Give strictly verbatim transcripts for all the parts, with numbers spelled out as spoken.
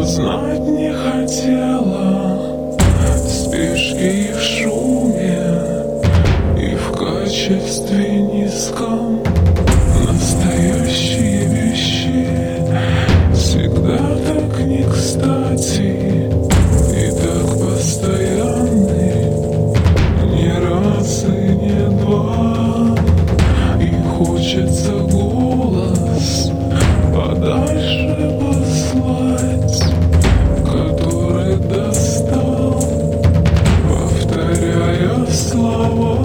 знать не хотела спешки в шуме и в качестве низком. Настоящие вещи всегда так не кстати и так постоянны. Ни раз и не два, и хочется голос подальше послать, который достал, повторяя слова.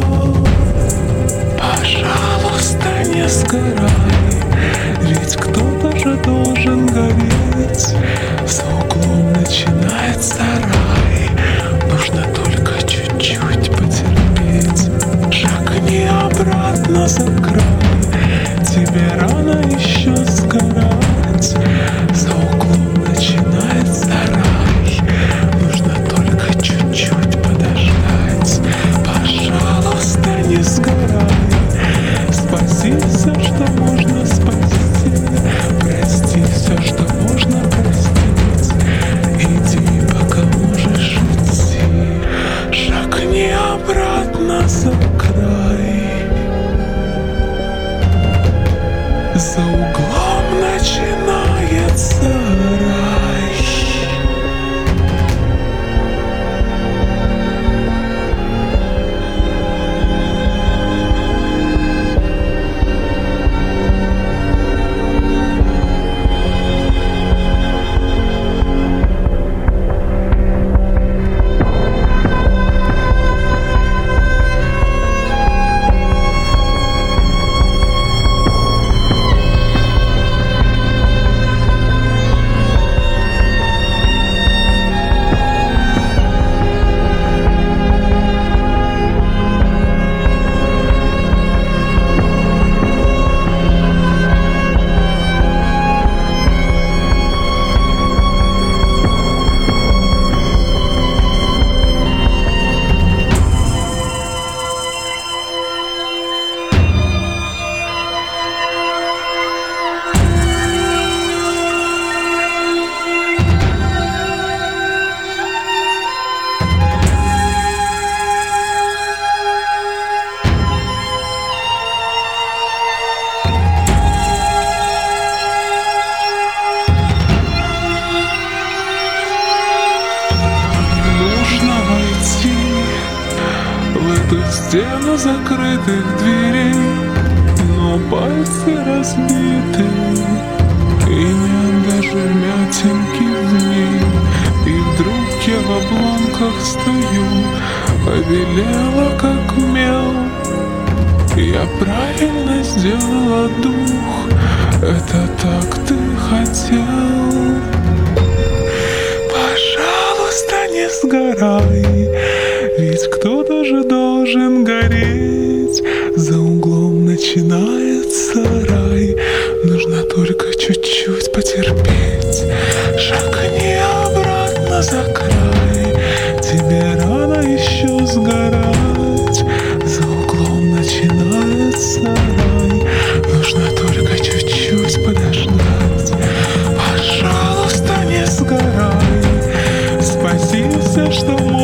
Пожалуйста, не сгорай, ведь кто-то же должен гореть. За углом начинается рай, нужно только чуть-чуть потерпеть. Шагни обратно за край, тебе рано еще сгорать. За углом начинается рай, нужно только чуть-чуть подождать. Пожалуйста, не сгорай, спаси все, что можно спасти, прости все, что можно простить. Иди, пока можешь идти, шагни обратно за край. За углом начинается рай. Стену закрытых дверей, но пальцы разбиты, и нет даже мятинки в ней. И вдруг я в обломках стою, побелела как мел. Я правильно сделала дух, это так ты хотел. Пожалуйста, не сгорай, ведь кто-то же должен гореть. За углом начинается рай, нужно только чуть-чуть потерпеть. Шагни обратно за край, тебе рано еще сгорать. За углом начинается рай, нужно только чуть-чуть подождать. Пожалуйста, не сгорай, спаси все, что можно.